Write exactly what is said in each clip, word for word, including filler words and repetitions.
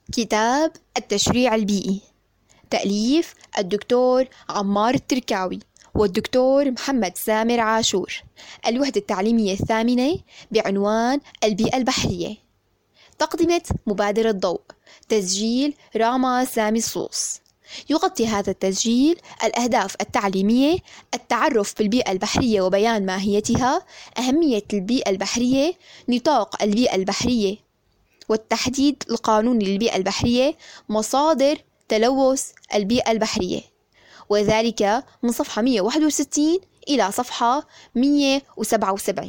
كتاب التشريع البيئي، تأليف الدكتور عمار التركاوي والدكتور محمد سامر عاشور. الوحدة التعليمية الثامنة بعنوان البيئة البحرية. تقدمة مبادرة ضوء، تسجيل راما سامي الصوص. يغطي هذا التسجيل الأهداف التعليمية: التعرف بالبيئة البحرية وبيان ماهيتها، أهمية البيئة البحرية، نطاق البيئة البحرية والتحديد القانوني للبيئة البحرية، مصادر تلوث البيئة البحرية، وذلك من صفحة مئة وواحد وستين إلى صفحة مئة وسبعة وسبعين.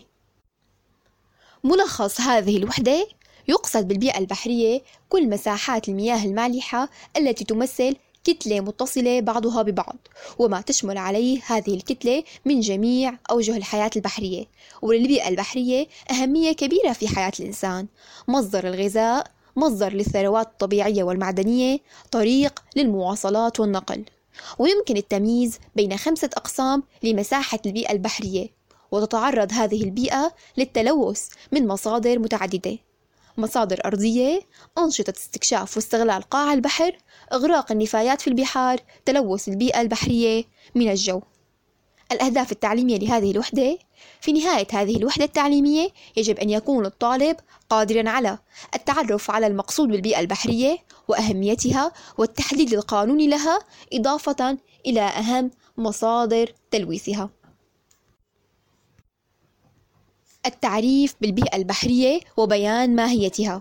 ملخص هذه الوحدة: يقصد بالبيئة البحرية كل مساحات المياه المالحة التي تمثل كتلة متصلة بعضها ببعض، وما تشمل عليه هذه الكتلة من جميع أوجه الحياة البحرية. وللبيئة البحرية أهمية كبيرة في حياة الإنسان: مصدر الغذاء، مصدر للثروات الطبيعية والمعدنية، طريق للمواصلات والنقل. ويمكن التمييز بين خمسة أقسام لمساحة البيئة البحرية، وتتعرض هذه البيئة للتلوث من مصادر متعددة: مصادر أرضية، أنشطة استكشاف واستغلال قاع البحر، إغراق النفايات في البحار، تلوث البيئة البحرية من الجو. الأهداف التعليمية لهذه الوحدة: في نهاية هذه الوحدة التعليمية يجب أن يكون الطالب قادراً على التعرف على المقصود بالبيئة البحرية وأهميتها والتحديد القانوني لها، إضافة إلى أهم مصادر تلويثها. التعريف بالبيئة البحرية وبيان ماهيتها.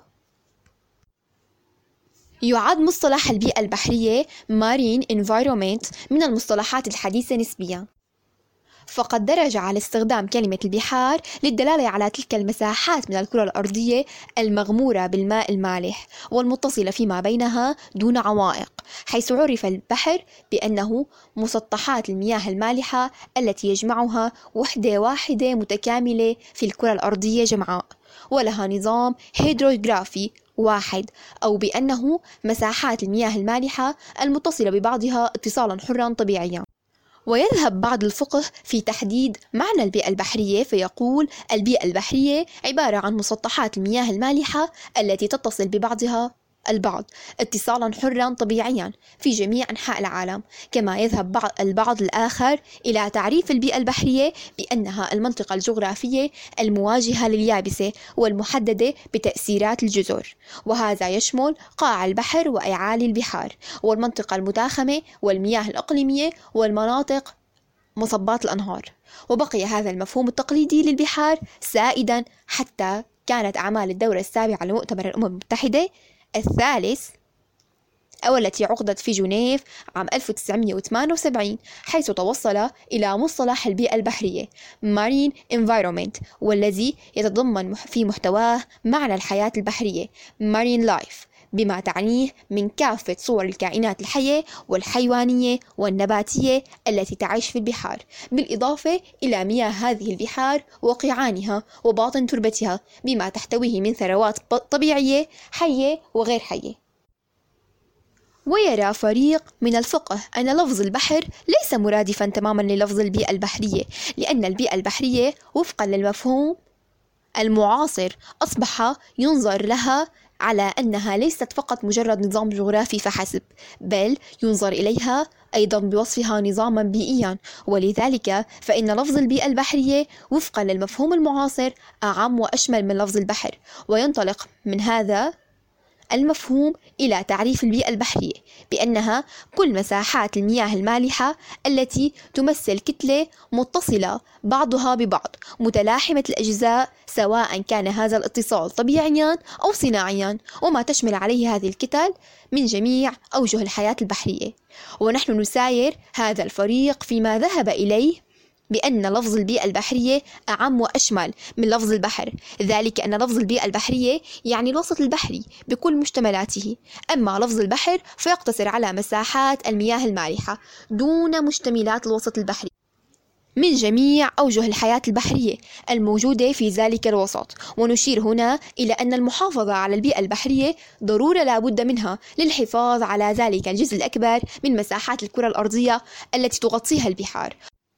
يعد مصطلح البيئة البحرية Marine Environment من المصطلحات الحديثة نسبياً، فقد درج على استخدام كلمة البحار للدلالة على تلك المساحات من الكرة الأرضية المغمورة بالماء المالح والمتصلة فيما بينها دون عوائق، حيث عرف البحر بأنه مسطحات المياه المالحة التي يجمعها وحدة واحدة متكاملة في الكرة الأرضية جمعاء ولها نظام هيدروغرافي واحد، أو بأنه مساحات المياه المالحة المتصلة ببعضها اتصالا حرا طبيعيا. ويذهب بعض الفقه في تحديد معنى البيئة البحرية، فيقول: البيئة البحرية عبارة عن مسطحات المياه المالحة التي تتصل ببعضها البعض اتصالا حرا طبيعيا في جميع أنحاء العالم. كما يذهب البعض الآخر إلى تعريف البيئة البحرية بأنها المنطقة الجغرافية المواجهة لليابسة والمحددة بتأثيرات الجزر، وهذا يشمل قاع البحر وأعالي البحار، والمنطقة المتاخمة، والمياه الإقليمية، والمناطق مصبات الأنهار. وبقي هذا المفهوم التقليدي للبحار سائدا حتى كانت أعمال الدورة السابعة لمؤتمر الأمم المتحدة الثالث أو التي عقدت في جنيف عام ألف وتسعمئة وثمانية وسبعين، حيث توصل إلى مصطلح البيئة البحرية Marine Environment، والذي يتضمن في محتواه معنى الحياة البحرية Marine Life، بما تعنيه من كافة صور الكائنات الحية والحيوانية والنباتية التي تعيش في البحار، بالإضافة إلى مياه هذه البحار وقيعانها وباطن تربتها بما تحتويه من ثروات طبيعية حية وغير حية. ويرى فريق من الفقه أن لفظ البحر ليس مرادفا تماما للفظ البيئة البحرية، لأن البيئة البحرية وفقا للمفهوم المعاصر أصبح ينظر لها على أنها ليست فقط مجرد نظام جغرافي فحسب، بل ينظر إليها أيضا بوصفها نظاما بيئيا. ولذلك فإن لفظ البيئة البحرية وفقا للمفهوم المعاصر أعم وأشمل من لفظ البحر، وينطلق من هذا المفهوم إلى تعريف البيئة البحرية بأنها كل مساحات المياه المالحة التي تمثل كتلة متصلة بعضها ببعض متلاحمة الأجزاء، سواء كان هذا الاتصال طبيعيا أو صناعيا، وما تشمل عليه هذه الكتل من جميع أوجه الحياة البحرية. ونحن نساير هذا الفريق فيما ذهب إليه بأن لفظ البيئة البحرية أعم وأشمل من لفظ البحر، ذلك أن لفظ البيئة البحرية يعني الوسط البحري بكل مشتملاته، أما لفظ البحر فيقتصر على مساحات المياه المالحة دون مشتملات الوسط البحري من جميع أوجه الحياة البحرية الموجودة في ذلك الوسط. ونشير هنا إلى أن المحافظة على البيئة البحرية ضرورة لا بد منها للحفاظ على ذلك الجزء الأكبر من مساحات الكرة الأرضية التي تغطيها البحار.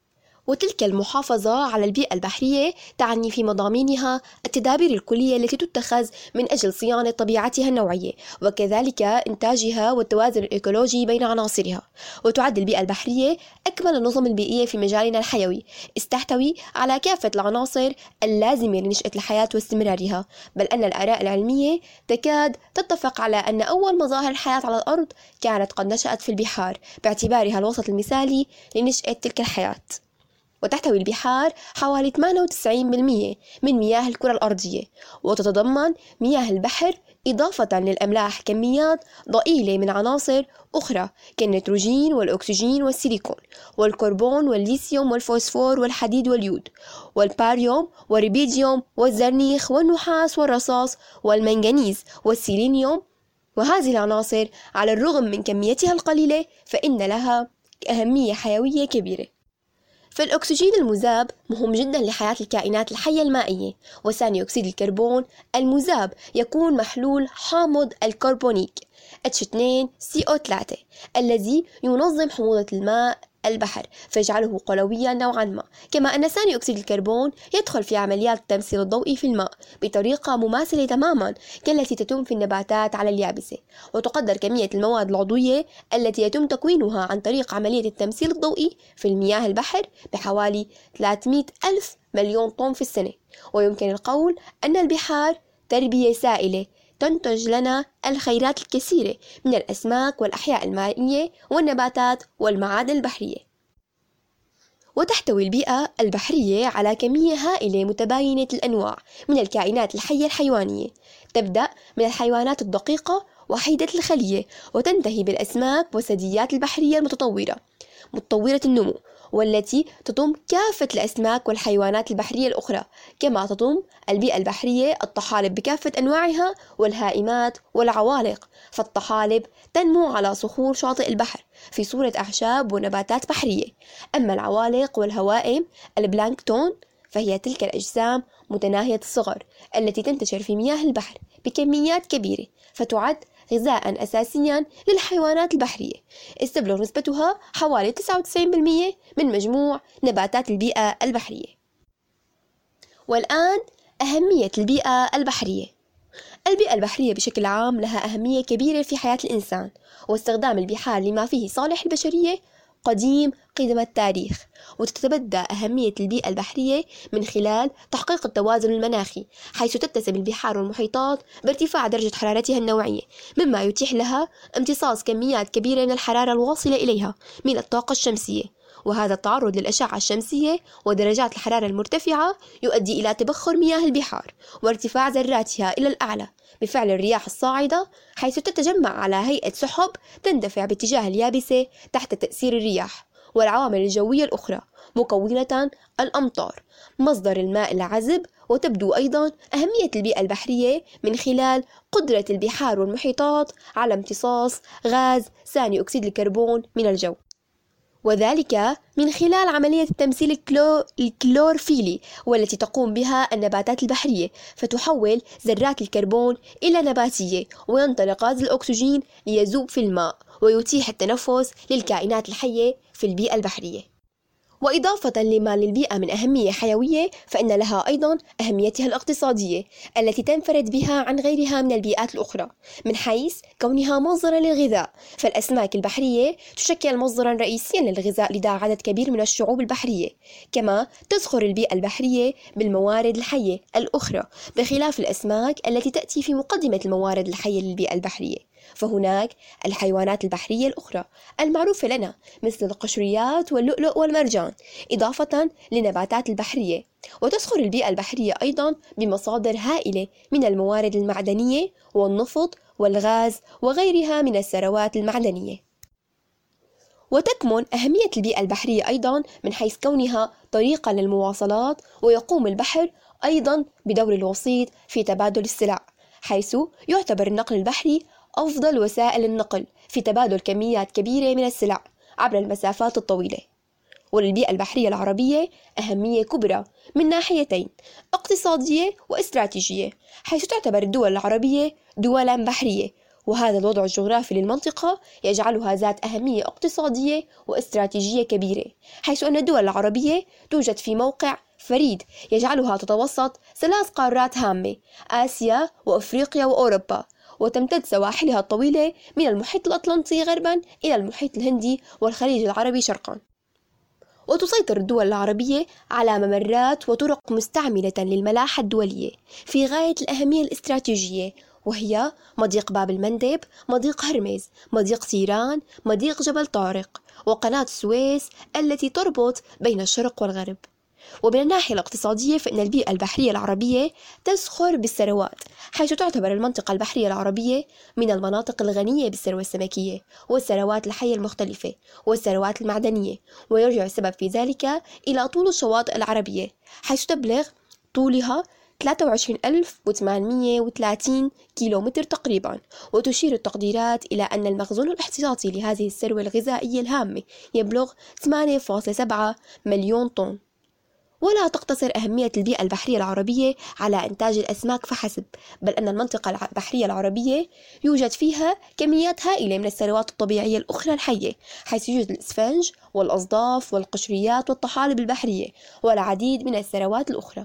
وتلك المحافظة على البيئة البحرية تعني في مضامينها التدابير الكلية التي تتخذ من أجل صيانة طبيعتها النوعية، وكذلك إنتاجها والتوازن الإيكولوجي بين عناصرها. وتعد البيئة البحرية أكمل النظم البيئية في مجالنا الحيوي، استحتوي على كافة العناصر اللازمة لنشأة الحياة واستمرارها، بل أن الآراء العلمية تكاد تتفق على أن أول مظاهر الحياة على الأرض كانت قد نشأت في البحار، باعتبارها الوسط المثالي لنشأة تلك الحياة. وتحتوي البحار حوالي ثمانية وتسعين بالمئة من مياه الكرة الأرضية، وتتضمن مياه البحر إضافة للأملاح كميات ضئيلة من عناصر أخرى كالنيتروجين والأكسجين والسيليكون والكربون والليثيوم والفوسفور والحديد واليود والباريوم والريبيديوم والزرنيخ والنحاس والرصاص والمنغنيز والسيلينيوم. وهذه العناصر على الرغم من كميتها القليلة فإن لها أهمية حيوية كبيرة. فالأكسجين المذاب مهم جدا لحياة الكائنات الحية المائية، وثاني أكسيد الكربون المذاب يكون محلول حامض الكربونيك إتش اثنين سي أو ثلاثة الذي ينظم حموضة الماء البحر فيجعله قلويا نوعا ما، كما أن ثاني أكسيد الكربون يدخل في عمليات التمثيل الضوئي في الماء بطريقة مماثلة تماما كالتي تتم في النباتات على اليابسة. وتقدر كمية المواد العضوية التي يتم تكوينها عن طريق عملية التمثيل الضوئي في المياه البحر بحوالي ثلاثمئة ألف مليون طن في السنة. ويمكن القول أن البحار تربية سائلة تنتج لنا الخيرات الكثيرة من الأسماك والأحياء المائية والنباتات والمعادن البحرية. وتحتوي البيئة البحرية على كمية هائلة متباينة الأنواع من الكائنات الحية الحيوانية، تبدأ من الحيوانات الدقيقة وحيدة الخلية وتنتهي بالأسماك والثدييات البحرية المتطورة متطورة النمو، والتي تضم كافة الأسماك والحيوانات البحرية الأخرى، كما تضم البيئة البحرية الطحالب بكافة أنواعها والهائمات والعوالق. فالطحالب تنمو على صخور شاطئ البحر في صورة أعشاب ونباتات بحرية، أما العوالق والهوائم البلانكتون فهي تلك الأجسام متناهية الصغر التي تنتشر في مياه البحر بكميات كبيرة، فتعد غذاء أساسيا للحيوانات البحرية، استبلغ نسبتها حوالي تسعة وتسعين بالمئة من مجموع نباتات البيئة البحرية. والآن أهمية البيئة البحرية. البيئة البحرية بشكل عام لها أهمية كبيرة في حياة الإنسان، واستخدام البحار لما فيه صالح البشرية قديم قدم التاريخ. وتتبدى أهمية البيئة البحرية من خلال تحقيق التوازن المناخي، حيث تتسم البحار والمحيطات بارتفاع درجة حرارتها النوعية، مما يتيح لها امتصاص كميات كبيرة من الحرارة الواصلة إليها من الطاقة الشمسية. وهذا التعرض للأشعة الشمسية ودرجات الحرارة المرتفعة يؤدي إلى تبخر مياه البحار وارتفاع ذراتها إلى الأعلى بفعل الرياح الصاعدة، حيث تتجمع على هيئة سحب تندفع باتجاه اليابسة تحت تأثير الرياح والعوامل الجوية الأخرى مكونة الأمطار مصدر الماء العذب. وتبدو أيضا أهمية البيئة البحرية من خلال قدرة البحار والمحيطات على امتصاص غاز ثاني أكسيد الكربون من الجو، وذلك من خلال عملية التمثيل الكلو... الكلورفيلي والتي تقوم بها النباتات البحرية، فتحول ذرات الكربون إلى نباتية وينطلق غاز الأكسجين ليذوب في الماء ويتيح التنفس للكائنات الحية في البيئة البحرية. وإضافة لما للبيئة من أهمية حيوية فإن لها أيضا أهميتها الاقتصادية التي تنفرد بها عن غيرها من البيئات الأخرى من حيث كونها مصدرا للغذاء. فالأسماك البحرية تشكل مصدرا رئيسيا للغذاء لدى عدد كبير من الشعوب البحرية، كما تزخر البيئة البحرية بالموارد الحية الأخرى بخلاف الأسماك التي تأتي في مقدمة الموارد الحية للبيئة البحرية. فهناك الحيوانات البحرية الأخرى المعروفة لنا مثل القشريات واللؤلؤ والمرجان، إضافة للنباتات البحرية. وتزخر البيئة البحرية أيضا بمصادر هائلة من الموارد المعدنية والنفط والغاز وغيرها من الثروات المعدنية. وتكمن أهمية البيئة البحرية أيضا من حيث كونها طريقة للمواصلات، ويقوم البحر أيضا بدور الوسيط في تبادل السلع، حيث يعتبر النقل البحري أفضل وسائل النقل في تبادل كميات كبيرة من السلع عبر المسافات الطويلة. وللبيئة البحرية العربية أهمية كبرى من ناحيتين اقتصادية واستراتيجية، حيث تعتبر الدول العربية دولا بحرية وهذا الوضع الجغرافي للمنطقة يجعلها ذات أهمية اقتصادية واستراتيجية كبيرة، حيث أن الدول العربية توجد في موقع فريد يجعلها تتوسط ثلاث قارات هامة: آسيا وأفريقيا وأوروبا، وتمتد سواحلها الطويلة من المحيط الأطلنطي غربا إلى المحيط الهندي والخليج العربي شرقا. وتسيطر الدول العربية على ممرات وطرق مستعملة للملاحة الدولية في غاية الأهمية الاستراتيجية، وهي مضيق باب المندب، مضيق هرمز، مضيق تيران، مضيق جبل طارق، وقناة السويس التي تربط بين الشرق والغرب. ومن الناحية الاقتصادية فإن البيئة البحرية العربية تزخر بالثروات، حيث تعتبر المنطقة البحرية العربية من المناطق الغنية بالثروة السمكية والثروات الحية المختلفة والثروات المعدنية، ويرجع السبب في ذلك إلى طول الشواطئ العربية، حيث تبلغ طولها ثلاثة وعشرين ألف وثمانمئة وثلاثين كيلومتر تقريبا. وتشير التقديرات إلى أن المخزون الاحتياطي لهذه الثروة الغذائية الهامة يبلغ ثمانية فاصلة سبعة مليون طن. ولا تقتصر أهمية البيئة البحرية العربية على إنتاج الأسماك فحسب، بل أن المنطقة البحرية العربية يوجد فيها كميات هائلة من الثروات الطبيعية الأخرى الحية، حيث يوجد الإسفنج والأصداف والقشريات والطحالب البحرية والعديد من الثروات الأخرى.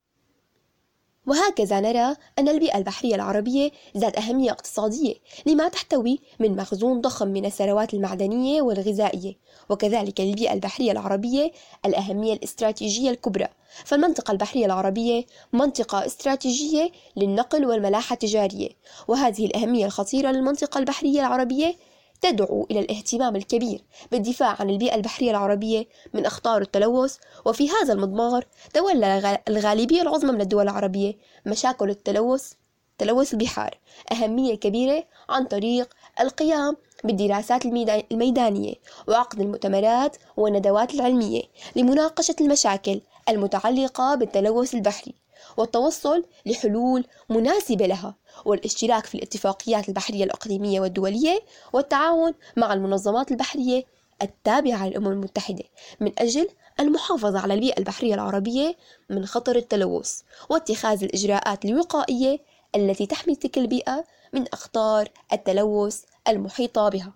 وهكذا نرى أن البيئة البحرية العربية ذات أهمية اقتصادية لما تحتوي من مخزون ضخم من الثروات المعدنية والغذائية، وكذلك للبيئة البحرية العربية الأهمية الاستراتيجية الكبرى، فالمنطقة البحرية العربية منطقة استراتيجية للنقل والملاحة التجارية، وهذه الأهمية الخطيرة للمنطقة البحرية العربية تدعو إلى الاهتمام الكبير بالدفاع عن البيئة البحرية العربية من أخطار التلوث. وفي هذا المضمار تولى الغالبية العظمى من الدول العربية مشاكل التلوث تلوث البحار أهمية كبيرة عن طريق القيام بالدراسات الميدانية وعقد المؤتمرات والندوات العلمية لمناقشة المشاكل المتعلقة بالتلوث البحري والتوصل لحلول مناسبة لها، والاشتراك في الاتفاقيات البحرية الإقليمية والدولية، والتعاون مع المنظمات البحرية التابعة للأمم المتحدة من أجل المحافظة على البيئة البحرية العربية من خطر التلوث، واتخاذ الإجراءات الوقائية التي تحمي تلك البيئة من أخطار التلوث المحيطة بها.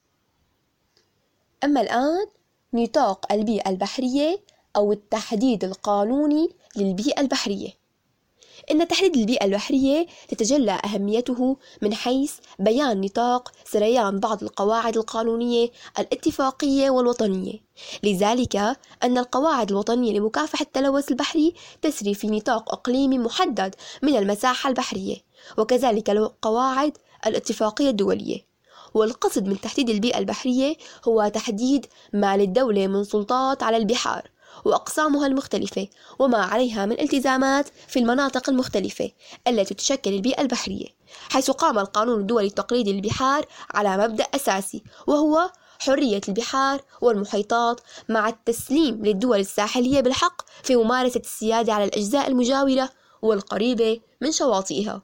أما الآن نطاق البيئة البحرية أو التحديد القانوني للبيئة البحرية. إن تحديد البيئة البحرية تتجلى أهميته من حيث بيان نطاق سريان بعض القواعد القانونية الاتفاقية والوطنية، لذلك أن القواعد الوطنية لمكافحة التلوث البحري تسري في نطاق إقليمي محدد من المساحة البحرية، وكذلك القواعد الاتفاقية الدولية. والقصد من تحديد البيئة البحرية هو تحديد ما للدولة من سلطات على البحار وأقسامها المختلفة وما عليها من التزامات في المناطق المختلفة التي تشكل البيئة البحرية، حيث قام القانون الدولي التقليدي للبحار على مبدأ أساسي وهو حرية البحار والمحيطات، مع التسليم للدول الساحلية بالحق في ممارسة السيادة على الأجزاء المجاورة والقريبة من شواطئها،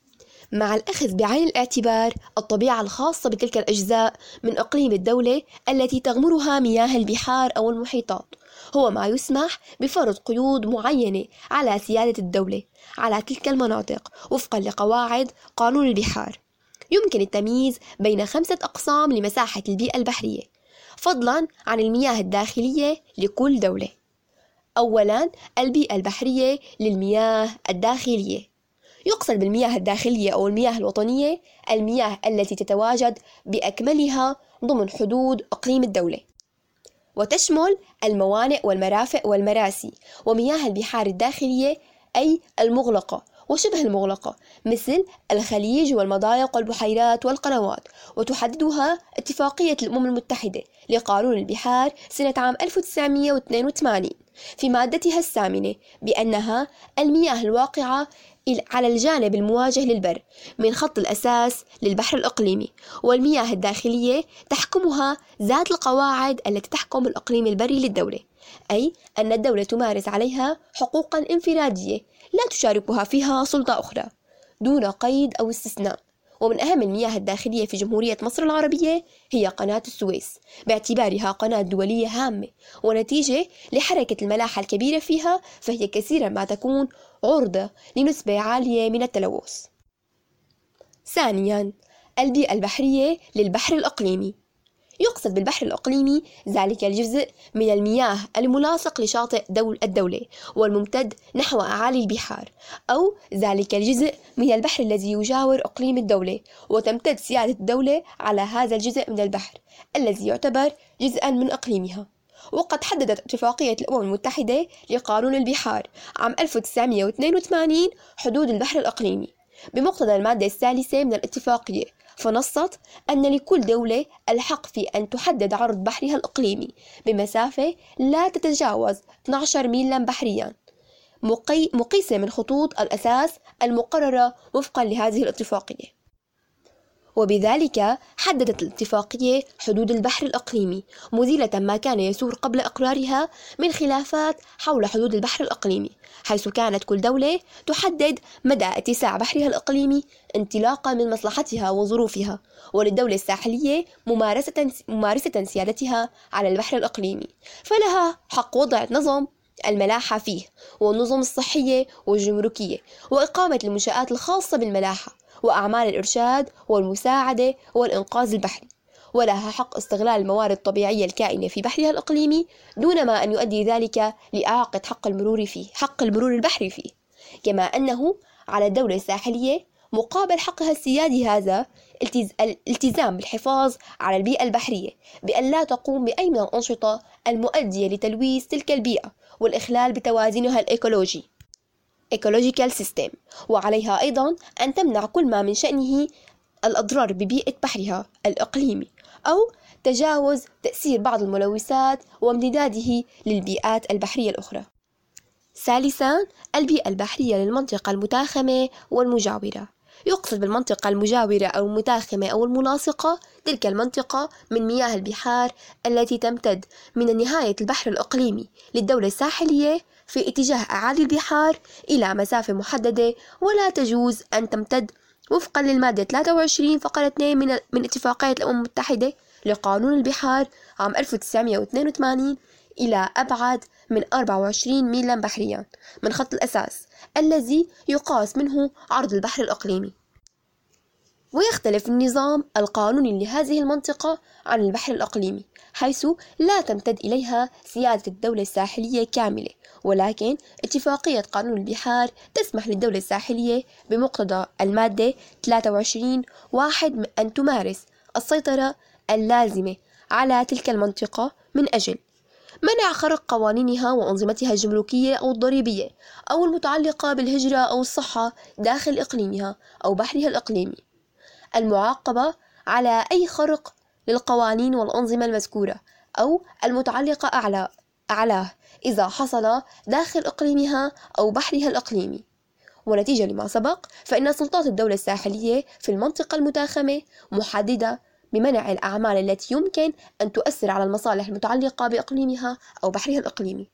مع الأخذ بعين الاعتبار الطبيعة الخاصة بتلك الأجزاء من إقليم الدولة التي تغمرها مياه البحار أو المحيطات. هو ما يسمح بفرض قيود معينة على سيادة الدولة على تلك المناطق وفقا لقواعد قانون البحار. يمكن التمييز بين خمسة أقسام لمساحة البيئة البحرية فضلا عن المياه الداخلية لكل دولة. أولا، البيئة البحرية للمياه الداخلية. يقصد بالمياه الداخلية أو المياه الوطنية المياه التي تتواجد بأكملها ضمن حدود إقليم الدولة، وتشمل الموانئ والمرافق والمراسي ومياه البحار الداخلية أي المغلقة وشبه المغلقة مثل الخليج والمضايق والبحيرات والقنوات، وتحددها اتفاقية الأمم المتحدة لقانون البحار سنة عام ألف وتسعمئة واثنين وثمانين في مادتها الثامنة بأنها المياه الواقعة على الجانب المواجه للبر من خط الأساس للبحر الإقليمي، والمياه الداخلية تحكمها ذات القواعد التي تحكم الإقليم البري للدولة، أي أن الدولة تمارس عليها حقوقا انفرادية لا تشاركها فيها سلطة أخرى دون قيد أو استثناء. ومن أهم المياه الداخلية في جمهورية مصر العربية هي قناة السويس باعتبارها قناة دولية هامة، ونتيجة لحركة الملاحة الكبيرة فيها فهي كثيرا ما تكون عرضة لنسبة عالية من التلوث. ثانيا، البيئة البحرية للبحر الإقليمي. يقصد بالبحر الإقليمي ذلك الجزء من المياه الملاصق لشاطئ دول الدولة والممتد نحو أعالي البحار، أو ذلك الجزء من البحر الذي يجاور إقليم الدولة وتمتد سيادة الدولة على هذا الجزء من البحر الذي يعتبر جزءا من إقليمها. وقد حددت اتفاقية الأمم المتحدة لقانون البحار عام ألف وتسعمائة واثنين وثمانين حدود البحر الإقليمي بمقتضى المادة الثالثة من الاتفاقية، فنصت أن لكل دولة الحق في أن تحدد عرض بحرها الإقليمي بمسافة لا تتجاوز اثني عشر ميلا بحريا مقي... مقيسة من خطوط الأساس المقررة وفقا لهذه الاتفاقية. وبذلك حددت الاتفاقية حدود البحر الإقليمي مزيلة ما كان يسور قبل إقرارها من خلافات حول حدود البحر الإقليمي، حيث كانت كل دولة تحدد مدى اتساع بحرها الإقليمي انطلاقا من مصلحتها وظروفها، وللدولة الساحلية ممارسة ممارسة سيادتها على البحر الإقليمي، فلها حق وضع نظم الملاحة فيه والنظم الصحية والجمركية وإقامة المنشآت الخاصة بالملاحة وأعمال الإرشاد والمساعدة والإنقاذ البحري، ولها حق استغلال الموارد الطبيعية الكائنة في بحرها الإقليمي دون ما أن يؤدي ذلك لإعاقة حق المرور فيه حق المرور البحري فيه. كما أنه على الدولة الساحلية مقابل حقها السيادي هذا الالتزام بالحفاظ على البيئة البحرية بأن لا تقوم بأي من الأنشطة المؤدية لتلويث تلك البيئة والإخلال بتوازنها الإيكولوجي ecological system، وعليها أيضا أن تمنع كل ما من شأنه الأضرار ببيئة بحرها الإقليمي أو تجاوز تأثير بعض الملوثات وامتداده للبيئات البحرية الأخرى. ثالثا، البيئة البحرية للمنطقة المتاخمة والمجاورة. يقصد بالمنطقة المجاورة أو المتاخمة أو الملاصقة تلك المنطقة من مياه البحار التي تمتد من نهاية البحر الإقليمي للدولة الساحلية في اتجاه أعالي البحار إلى مسافة محددة، ولا تجوز أن تمتد وفقا للمادة ثلاثة وعشرين فقرة اثنين من من اتفاقية الأمم المتحدة لقانون البحار عام ألف وتسعمائة واثنين وثمانين إلى أبعد من أربعة وعشرين ميلا بحريا من خط الأساس الذي يقاس منه عرض البحر الإقليمي. ويختلف النظام القانوني لهذه المنطقة عن البحر الإقليمي، حيث لا تمتد إليها سيادة الدولة الساحلية كاملة، ولكن اتفاقية قانون البحار تسمح للدولة الساحلية بمقتضى المادة ثلاثة وعشرين واحد أن تمارس السيطرة اللازمة على تلك المنطقة من أجل منع خرق قوانينها وأنظمتها الجمركية أو الضريبية أو المتعلقة بالهجرة أو الصحة داخل إقليمها أو بحرها الإقليمي، المعاقبة على أي خرق للقوانين والأنظمة المذكورة أو المتعلقة أعلى أعلاه إذا حصل داخل إقليمها أو بحرها الإقليمي. ونتيجة لما سبق فإن سلطات الدولة الساحلية في المنطقة المتاخمة محددة بمنع الأعمال التي يمكن أن تؤثر على المصالح المتعلقة بإقليمها أو بحرها الإقليمي.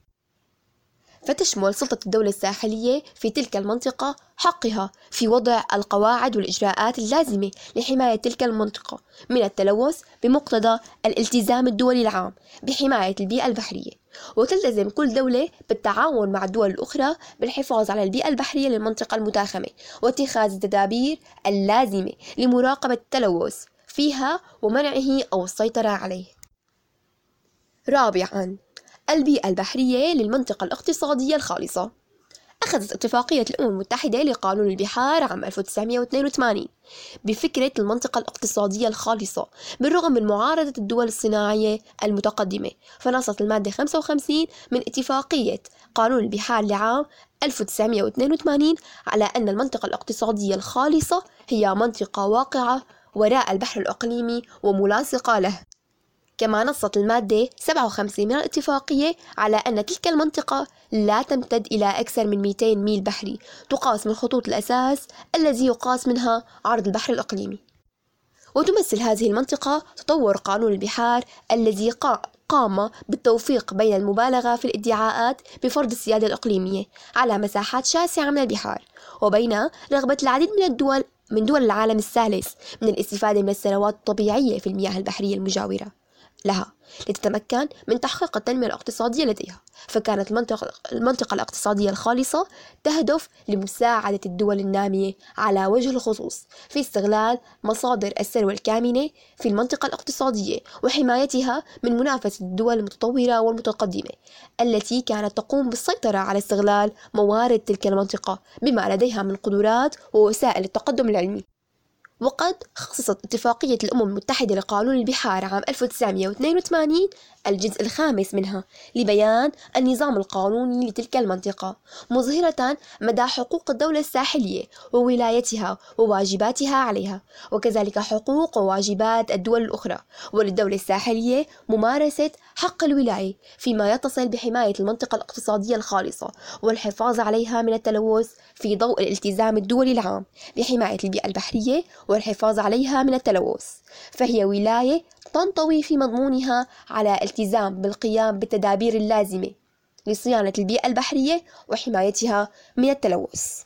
فتشمل سلطة الدولة الساحلية في تلك المنطقة حقها في وضع القواعد والإجراءات اللازمة لحماية تلك المنطقة من التلوث بمقتضى الالتزام الدولي العام بحماية البيئة البحرية، وتلتزم كل دولة بالتعاون مع الدول الأخرى بالحفاظ على البيئة البحرية للمنطقة المتاخمة واتخاذ التدابير اللازمة لمراقبة التلوث فيها ومنعه أو السيطرة عليه. رابعاً، البيئة البحرية للمنطقة الاقتصادية الخالصة. أخذت اتفاقية الأمم المتحدة لقانون البحار عام ألف وتسعمائة واثنين وثمانين بفكرة المنطقة الاقتصادية الخالصة بالرغم من معارضة الدول الصناعية المتقدمة، فنصت المادة خمسة وخمسين من اتفاقية قانون البحار لعام ألف وتسعمائة واثنين وثمانين على أن المنطقة الاقتصادية الخالصة هي منطقة واقعة وراء البحر الإقليمي وملاصقة له. كما نصت المادة سبعة وخمسين من الاتفاقية على أن تلك المنطقة لا تمتد إلى أكثر من مئتين ميل بحري تقاس من خطوط الأساس الذي يقاس منها عرض البحر الإقليمي. وتمثل هذه المنطقة تطور قانون البحار الذي قام بالتوفيق بين المبالغة في الادعاءات بفرض السيادة الإقليمية على مساحات شاسعة من البحار وبين رغبة العديد من الدول من دول العالم الثالث من الاستفادة من الثروات الطبيعية في المياه البحرية المجاورة لها لتتمكن من تحقيق التنمية الاقتصادية لديها. فكانت المنطقة, المنطقة الاقتصادية الخالصة تهدف لمساعدة الدول النامية على وجه الخصوص في استغلال مصادر الثروة الكامنة في المنطقة الاقتصادية وحمايتها من منافسة الدول المتطورة والمتقدمة التي كانت تقوم بالسيطرة على استغلال موارد تلك المنطقة بما لديها من قدرات ووسائل التقدم العلمي. وقد خصصت اتفاقية الأمم المتحدة لقانون البحار عام ألف وتسعمائة واثنين وثمانين الجزء الخامس منها لبيان النظام القانوني لتلك المنطقة، مظهرة مدى حقوق الدولة الساحلية وولايتها وواجباتها عليها، وكذلك حقوق وواجبات الدول الأخرى. وللدولة الساحلية ممارسة حق الولاية فيما يتصل بحماية المنطقة الاقتصادية الخالصة والحفاظ عليها من التلوث في ضوء الالتزام الدولي العام بحماية البيئة البحرية والحفاظ عليها من التلوث. فهي ولاية تنطوي في مضمونها على الالتزام بالقيام بالتدابير اللازمة لصيانة البيئة البحرية وحمايتها من التلوث.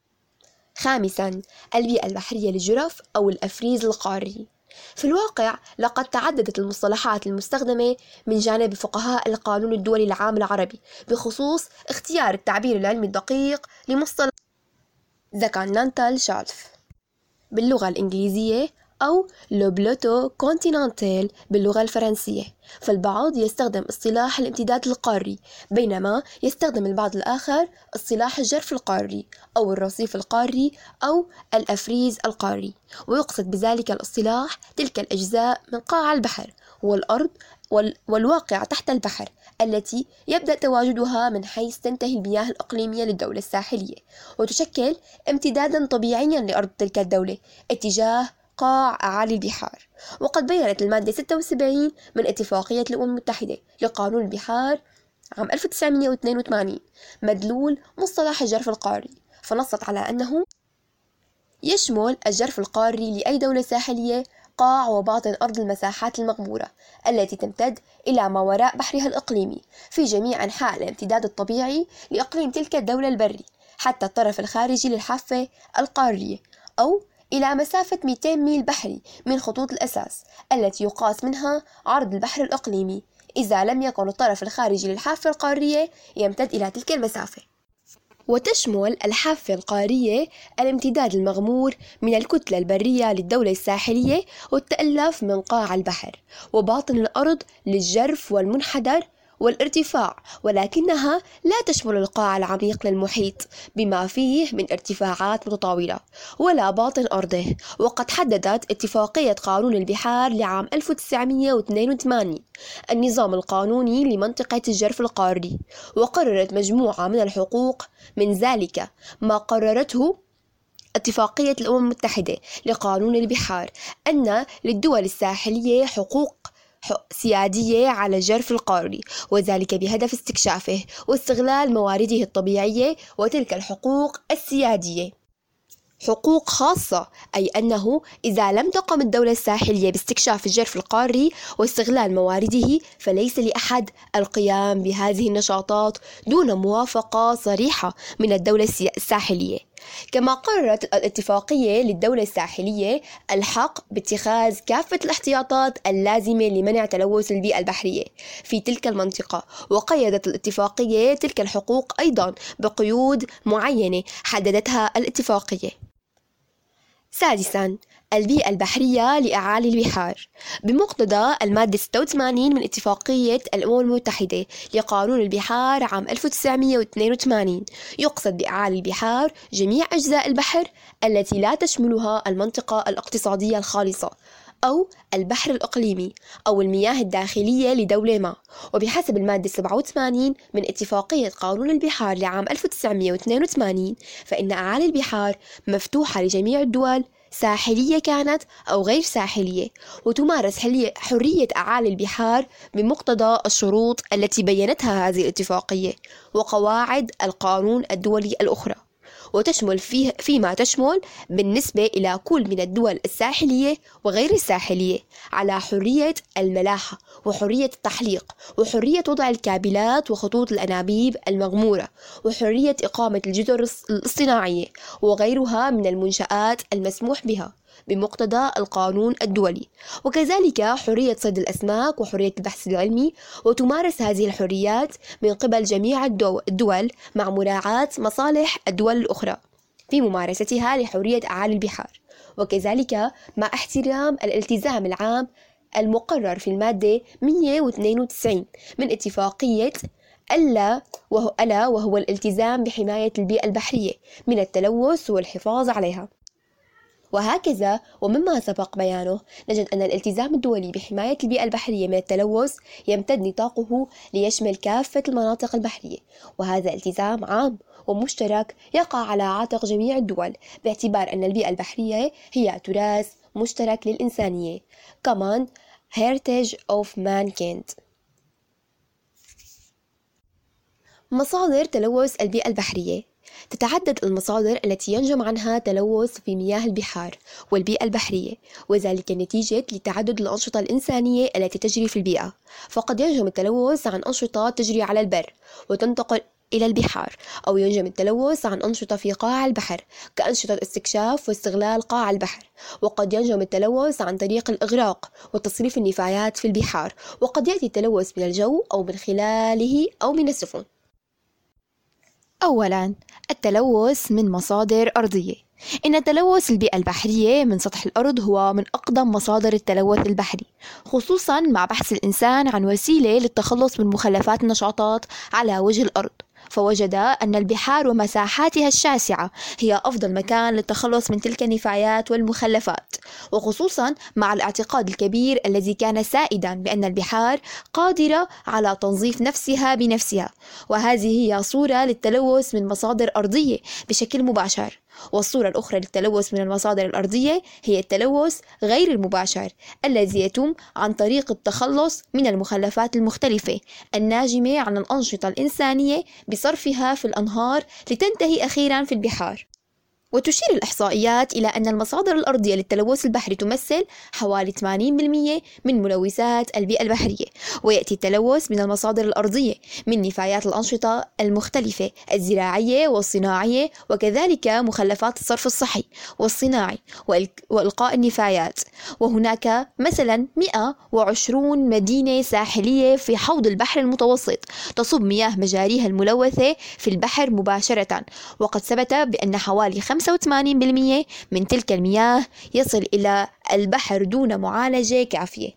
خامساً، البيئة البحرية للجرف أو الأفريز القاري. في الواقع لقد تعددت المصطلحات المستخدمة من جانب فقهاء القانون الدولي العام العربي بخصوص اختيار التعبير العلمي الدقيق لمصطلح The Continental Shelf باللغة الإنجليزية أو لو بلوتو كونتيننتال باللغة الفرنسية. فالبعض يستخدم اصطلاح الامتداد القاري، بينما يستخدم البعض الآخر اصطلاح الجرف القاري أو الرصيف القاري أو الأفريز القاري، ويقصد بذلك الاصطلاح تلك الأجزاء من قاع البحر والأرض والواقع تحت البحر التي يبدأ تواجدها من حيث تنتهي المياه الإقليمية للدولة الساحلية، وتشكل امتدادا طبيعيا لأرض تلك الدولة اتجاه قاع أعالي البحار. وقد بيّنت المادة ستة وسبعين من اتفاقية الأمم المتحدة لقانون البحار عام ألف وتسعمائة واثنين وثمانين مدلول مصطلح الجرف القاري، فنصت على أنه يشمل الجرف القاري لأي دولة ساحلية قاع وباطن أرض المساحات المغمورة التي تمتد إلى ما وراء بحرها الإقليمي في جميع أنحاء الامتداد الطبيعي لإقليم تلك الدولة البري حتى الطرف الخارجي للحافة القارية، أو إلى مسافة مئتين ميل بحري من خطوط الأساس التي يقاس منها عرض البحر الإقليمي، إذا لم يكن الطرف الخارجي للحافة القارية يمتد إلى تلك المسافة. وتشمل الحافة القارية الامتداد المغمور من الكتلة البرية للدولة الساحلية والتألف من قاع البحر وباطن الأرض للجرف والمنحدر والارتفاع، ولكنها لا تشمل القاع العميق للمحيط بما فيه من ارتفاعات متطاولة ولا باطن أرضه. وقد حددت اتفاقية قانون البحار لعام ألف وتسعمائة واثنين وثمانين النظام القانوني لمنطقة الجرف القاري، وقررت مجموعة من الحقوق، من ذلك ما قررته اتفاقية الأمم المتحدة لقانون البحار أن للدول الساحلية حقوق سيادية على الجرف القاري، وذلك بهدف استكشافه واستغلال موارده الطبيعية. وتلك الحقوق السيادية حقوق خاصة، أي أنه إذا لم تقم الدولة الساحلية باستكشاف الجرف القاري واستغلال موارده فليس لأحد القيام بهذه النشاطات دون موافقة صريحة من الدولة الساحلية. كما قررت الاتفاقية للدولة الساحلية الحق باتخاذ كافة الاحتياطات اللازمة لمنع تلوث البيئة البحرية في تلك المنطقة، وقيدت الاتفاقية تلك الحقوق أيضا بقيود معينة حددتها الاتفاقية. سادسا، البيئة البحرية لأعالي البحار. بمقتضى المادة ستة وثمانين من اتفاقية الأمم المتحدة لقانون البحار عام ألف وتسعمائة واثنين وثمانين يقصد بأعالي البحار جميع أجزاء البحر التي لا تشملها المنطقة الاقتصادية الخالصة أو البحر الإقليمي أو المياه الداخلية لدولة ما. وبحسب المادة سبعة وثمانين من اتفاقية قانون البحار لعام ألف وتسعمائة واثنين وثمانين فإن أعالي البحار مفتوحة لجميع الدول ساحلية كانت أو غير ساحلية، وتمارس حرية أعالي البحار بمقتضى الشروط التي بيّنتها هذه الاتفاقية وقواعد القانون الدولي الأخرى، وتشمل فيه فيما تشمل بالنسبة إلى كل من الدول الساحلية وغير الساحلية على حرية الملاحة وحرية التحليق وحرية وضع الكابلات وخطوط الأنابيب المغمورة وحرية إقامة الجزر الاصطناعية وغيرها من المنشآت المسموح بها بمقتضى القانون الدولي، وكذلك حرية صيد الأسماك وحرية البحث العلمي، وتمارس هذه الحريات من قبل جميع الدول مع مراعاة مصالح الدول الأخرى في ممارستها لحرية أعالي البحار، وكذلك مع احترام الالتزام العام المقرر في المادة مئة واثنين وتسعين من اتفاقية ألا وهو, ألا وهو الالتزام بحماية البيئة البحرية من التلوث والحفاظ عليها. وهكذا ومما سبق بيانه نجد أن الالتزام الدولي بحماية البيئة البحرية من التلوث يمتد نطاقه ليشمل كافة المناطق البحرية، وهذا التزام عام ومشترك يقع على عاتق جميع الدول، باعتبار أن البيئة البحرية هي تراث مشترك للإنسانية Common Heritage of Mankind. مصادر تلوث البيئة البحرية: تتعدد المصادر التي ينجم عنها تلوث في مياه البحار والبيئة البحرية، وذلك نتيجة لتعدد الأنشطة الإنسانية التي تجري في البيئة. فقد ينجم التلوث عن أنشطة تجري على البر وتنتقل إلى البحار، أو ينجم التلوث عن أنشطة في قاع البحر كأنشطة استكشاف واستغلال قاع البحر، وقد ينجم التلوث عن طريق الإغراق وتصريف النفايات في البحار، وقد يأتي التلوث من الجو أو من خلاله أو من السفن. أولاً، التلوث من مصادر أرضية. إن تلوث البيئة البحرية من سطح الأرض هو من أقدم مصادر التلوث البحري، خصوصاً مع بحث الإنسان عن وسيلة للتخلص من مخلفات النشاطات على وجه الأرض، فوجد أن البحار ومساحاتها الشاسعة هي أفضل مكان للتخلص من تلك النفايات والمخلفات، وخصوصا مع الاعتقاد الكبير الذي كان سائدا بأن البحار قادرة على تنظيف نفسها بنفسها. وهذه هي صورة للتلوث من مصادر أرضية بشكل مباشر. والصورة الأخرى للتلوث من المصادر الأرضية هي التلوث غير المباشر الذي يتم عن طريق التخلص من المخلفات المختلفة الناجمة عن الأنشطة الإنسانية بصرفها في الأنهار لتنتهي أخيرا في البحار. وتشير الإحصائيات إلى أن المصادر الأرضية للتلوث البحري تمثل حوالي ثمانين بالمئة من ملوثات البيئة البحرية، ويأتي التلوث من المصادر الأرضية من نفايات الأنشطة المختلفة الزراعية والصناعية، وكذلك مخلفات الصرف الصحي والصناعي وإلقاء النفايات. وهناك مثلا مئة وعشرين مدينة ساحلية في حوض البحر المتوسط تصب مياه مجاريها الملوثة في البحر مباشرة، وقد ثبت بأن حوالي خمسة وثمانين بالمئة من تلك المياه يصل إلى البحر دون معالجة كافية.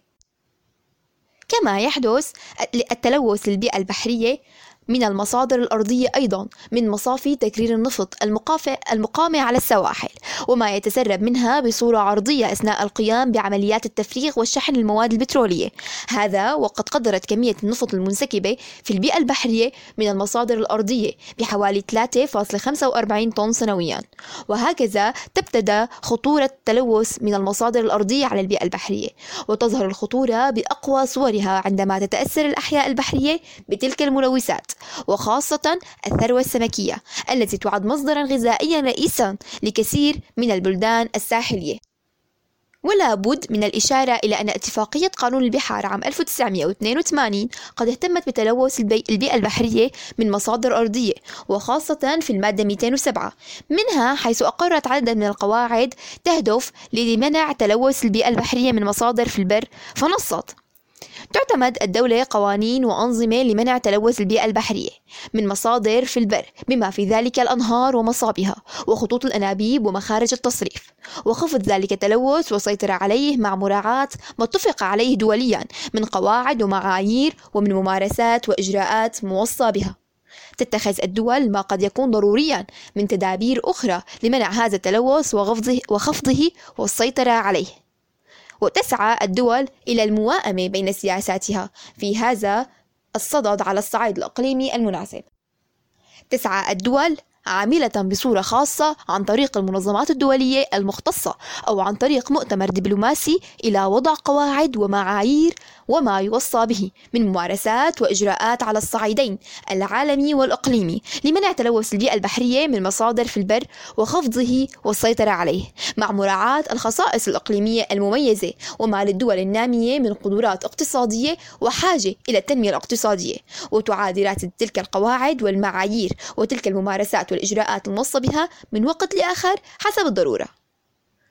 كما يحدث التلوث للبيئة البحرية من المصادر الأرضية أيضا من مصافي تكرير النفط المقامة على السواحل، وما يتسرب منها بصورة عرضية أثناء القيام بعمليات التفريغ والشحن للمواد البترولية. هذا وقد قدرت كمية النفط المنسكبة في البيئة البحرية من المصادر الأرضية بحوالي ثلاثة فاصلة خمسة وأربعين طن سنويا. وهكذا تبتدى خطورة التلوث من المصادر الأرضية على البيئة البحرية، وتظهر الخطورة بأقوى صورها عندما تتأثر الأحياء البحرية بتلك الملوثات، وخاصة الثروة السمكية التي تعد مصدرا غذائيا رئيسا لكثير من البلدان الساحلية. ولا بد من الإشارة إلى أن اتفاقية قانون البحار عام ألف وتسعمئة واثنين وثمانين قد اهتمت بتلوث البيئة البحرية من مصادر أرضية، وخاصة في المادة مئتين وسبعة منها، حيث أقرت عددا من القواعد تهدف لمنع تلوث البيئة البحرية من مصادر في البر. فنصت: تعتمد الدولة قوانين وأنظمة لمنع تلوث البيئة البحرية من مصادر في البر، بما في ذلك الأنهار ومصابها وخطوط الأنابيب ومخارج التصريف، وخفض ذلك التلوث والسيطرة عليه مع مراعاة ما اتفق عليه دوليا من قواعد ومعايير ومن ممارسات وإجراءات موصى بها. تتخذ الدول ما قد يكون ضروريا من تدابير أخرى لمنع هذا التلوث وخفضه, وخفضه والسيطرة عليه. وتسعى الدول إلى الموائمة بين سياساتها في هذا الصدد على الصعيد الإقليمي المناسب. تسعى الدول عاملة بصورة خاصة عن طريق المنظمات الدولية المختصة أو عن طريق مؤتمر دبلوماسي إلى وضع قواعد ومعايير وما يوصى به من ممارسات وإجراءات على الصعيدين العالمي والإقليمي لمنع تلوث البيئة البحرية من مصادر في البر وخفضه والسيطرة عليه، مع مراعاة الخصائص الإقليمية المميزة وما للدول النامية من قدرات اقتصادية وحاجة إلى التنمية الاقتصادية، وتعادلات تلك القواعد والمعايير وتلك الممارسات والإجراءات الموصى بها من وقت لآخر حسب الضرورة.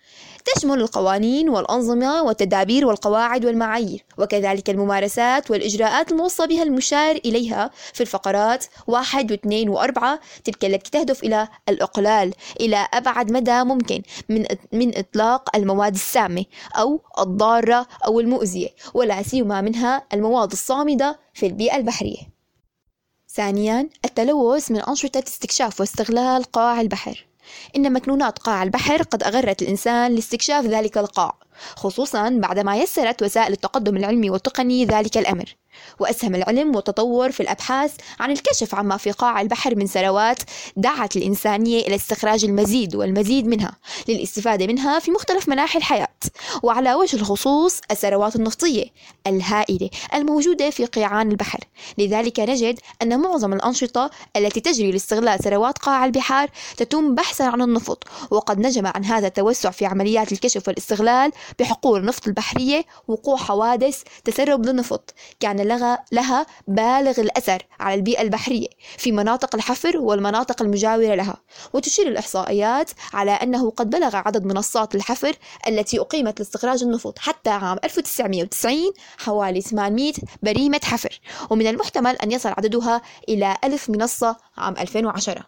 تشمل القوانين والأنظمة والتدابير والقواعد والمعايير، وكذلك الممارسات والإجراءات الموصى بها المشار إليها في الفقرات واحد واثنين وأربعة، تلك التي تهدف إلى الإقلال إلى أبعد مدى ممكن من من إطلاق المواد السامة أو الضارة أو المؤذية، ولا سيما منها المواد الصامدة في البيئة البحرية. ثانياً، التلوث من أنشطة استكشاف واستغلال قاع البحر. إن مكنونات قاع البحر قد أغرت الإنسان لاستكشاف ذلك القاع، خصوصاً بعدما يسرت وسائل التقدم العلمي والتقني ذلك الأمر، وأسهم العلم والتطور في الأبحاث عن الكشف عما في قاع البحر من ثروات دعت الإنسانية إلى استخراج المزيد والمزيد منها للاستفادة منها في مختلف مناحي الحياة، وعلى وجه الخصوص الثروات النفطية الهائلة الموجودة في قيعان البحر. لذلك نجد أن معظم الأنشطة التي تجري لاستغلال ثروات قاع البحار تتم بحثا عن النفط، وقد نجم عن هذا التوسع في عمليات الكشف والاستغلال بحقول النفط البحرية وقوع حوادث تسرب للنفط كان لها بالغ الأثر على البيئة البحرية في مناطق الحفر والمناطق المجاورة لها. وتشير الإحصائيات على أنه قد بلغ عدد منصات الحفر التي أقيمت لاستخراج النفط حتى عام ألف وتسعمائة وتسعين حوالي ثمانمائة بريمة حفر، ومن المحتمل أن يصل عددها إلى ألف منصة عام ألفين وعشرة.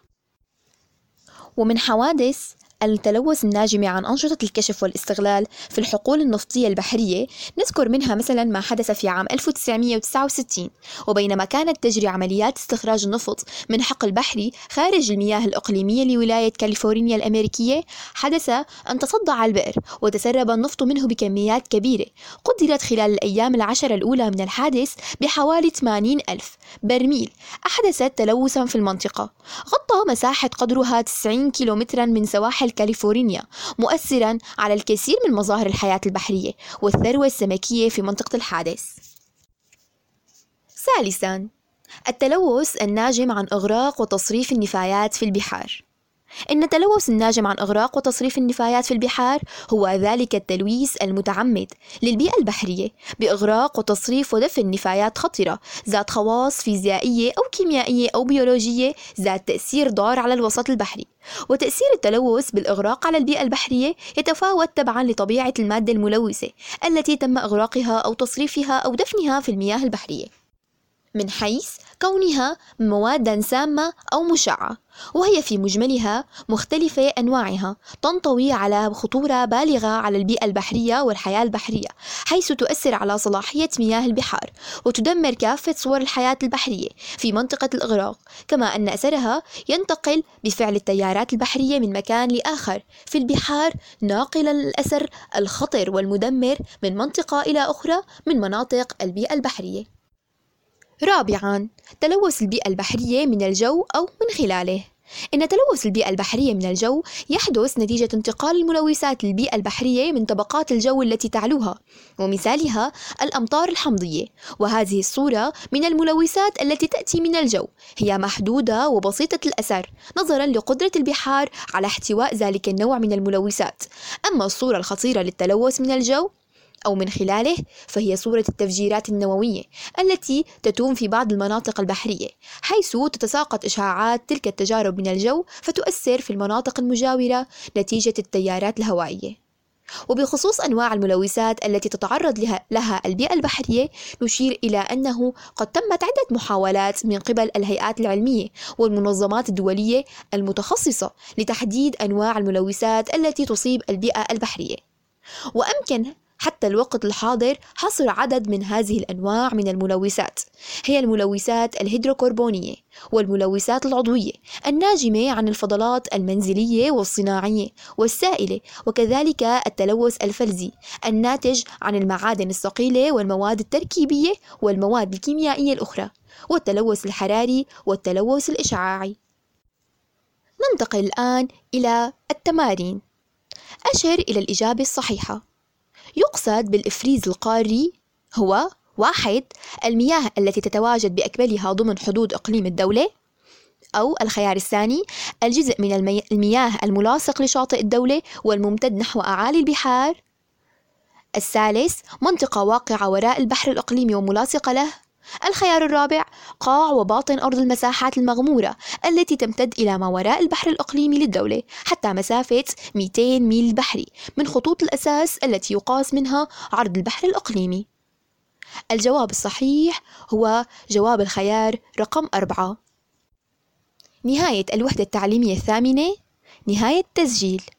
ومن حوادث التلوث الناجمة عن أنشطة الكشف والاستغلال في الحقول النفطية البحرية نذكر منها مثلا ما حدث في عام ألف وتسعمائة وتسعة وستين، وبينما كانت تجري عمليات استخراج النفط من حقل بحري خارج المياه الإقليمية لولاية كاليفورنيا الأمريكية، حدث أن تصدع البئر وتسرب النفط منه بكميات كبيرة قدرت خلال الأيام العشرة الأولى من الحادث بحوالي ثمانين ألف برميل، أحدثت تلوثا في المنطقة غطى مساحة قدرها تسعين كيلومترا من سواحل كاليفورنيا، مؤثرا على الكثير من مظاهر الحياة البحرية والثروة السمكية في منطقة الحادث. ثالثا، التلوث الناجم عن إغراق وتصريف النفايات في البحار. إن التلوث الناجم عن إغراق وتصريف النفايات في البحار هو ذلك التلويث المتعمد للبيئة البحرية بإغراق وتصريف ودفن نفايات خطرة ذات خواص فيزيائية أو كيميائية أو بيولوجية ذات تأثير ضار على الوسط البحري. وتأثير التلوث بالإغراق على البيئة البحرية يتفاوت تبعا لطبيعة المادة الملوثة التي تم إغراقها أو تصريفها أو دفنها في المياه البحرية، من حيث كونها موادا سامة أو مشعة، وهي في مجملها مختلفة أنواعها تنطوي على خطورة بالغة على البيئة البحرية والحياة البحرية، حيث تؤثر على صلاحية مياه البحار وتدمر كافة صور الحياة البحرية في منطقة الإغراق، كما أن أثرها ينتقل بفعل التيارات البحرية من مكان لآخر في البحار، ناقلا الأثر الخطر والمدمر من منطقة إلى أخرى من مناطق البيئة البحرية. رابعاً، تلوث البيئة البحرية من الجو أو من خلاله. إن تلوث البيئة البحرية من الجو يحدث نتيجة انتقال الملوثات للبيئة البحرية من طبقات الجو التي تعلوها، ومثالها الأمطار الحمضية. وهذه الصورة من الملوثات التي تأتي من الجو هي محدودة وبسيطة الأثر نظراً لقدرة البحار على احتواء ذلك النوع من الملوثات. أما الصورة الخطيرة للتلوث من الجو أو من خلاله فهي صورة التفجيرات النووية التي تتم في بعض المناطق البحرية، حيث تتساقط إشعاعات تلك التجارب من الجو فتؤثر في المناطق المجاورة نتيجة التيارات الهوائية. وبخصوص أنواع الملوثات التي تتعرض لها, لها البيئة البحرية، نشير إلى أنه قد تمت عدة محاولات من قبل الهيئات العلمية والمنظمات الدولية المتخصصة لتحديد أنواع الملوثات التي تصيب البيئة البحرية، وأمكن حتى الوقت الحاضر حصر عدد من هذه الأنواع من الملوثات، هي الملوثات الهيدروكربونية والملوثات العضوية الناجمة عن الفضلات المنزلية والصناعية والسائلة، وكذلك التلوث الفلزي الناتج عن المعادن الثقيلة والمواد التركيبية والمواد الكيميائية الأخرى، والتلوث الحراري والتلوث الإشعاعي. ننتقل الآن إلى التمارين. أشر إلى الإجابة الصحيحة. يقصد بالإفريز القاري هو: واحد، المياه التي تتواجد بأكملها ضمن حدود إقليم الدولة، أو الخيار الثاني الجزء من المي... المياه الملاصق لشاطئ الدولة والممتد نحو أعالي البحار. الثالث، منطقة واقعة وراء البحر الإقليمي وملاصقة له. الخيار الرابع: قاع وباطن أرض المساحات المغمورة التي تمتد إلى ما وراء البحر الإقليمي للدولة حتى مسافة مئتين ميل بحري من خطوط الأساس التي يقاس منها عرض البحر الإقليمي. الجواب الصحيح هو جواب الخيار رقم أربعة. نهاية الوحدة التعليمية الثامنة. نهاية التسجيل.